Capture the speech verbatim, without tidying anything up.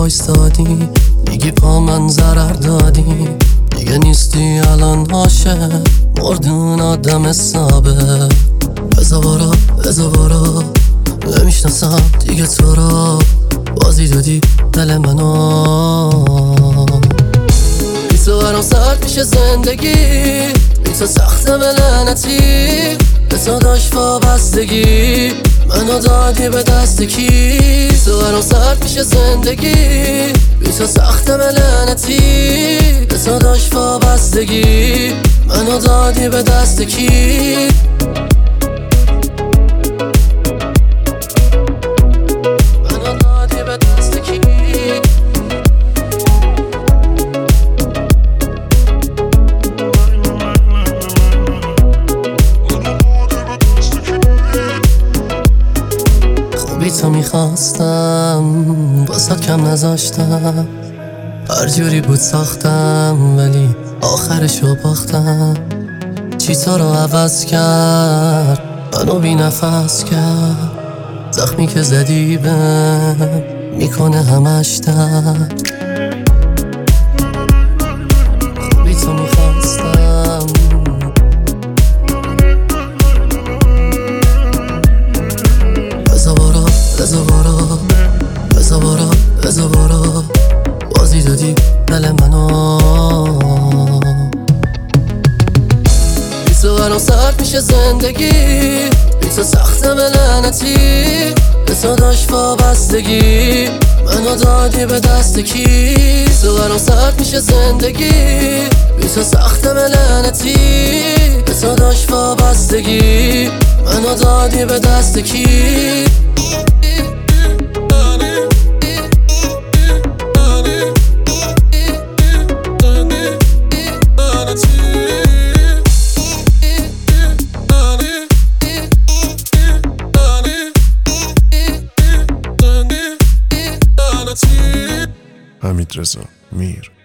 وایستادی، میگی پا من ضرر دادی، دیگه نیستی الان عاشق، مردون آدم حسابه. بزا برا بزا برا، نمیشناسم دیگه تو رو، بازی دادی دل منو. بی تو برام سرد میشه زندگی، بی تو سخته به لعنتی، به تو داشت وابستگی، منو دادی به دست کی؟ بی تو برام سرد میشه زندگی، بی تو سخته به لعنتی، به تو داشت وابستگی، منو دادی به دست کی؟ بی تو میخواستم واسات کم نذاشتم، هر جوری بود ساختم ولی آخرشو باختم. چی تو رو عوض کرد، منو بی نفس کرد، زخمی که زدی بهم میکنه همش درد. بی تو میخواستم بزا برا بزا برا بزا برا بزا برا، بازی دادی دل منو. بی تو برام سرد میشه زندگی، بی تو سخته به لعنتی، به تو داشت وابستگی، منو دادی به دست کی؟ بی تو برام سرد میشه زندگی، بی تو سخته به لعنتی، به تو داشت وابستگی، منو دادی به دست کی؟ حمیدرضا میر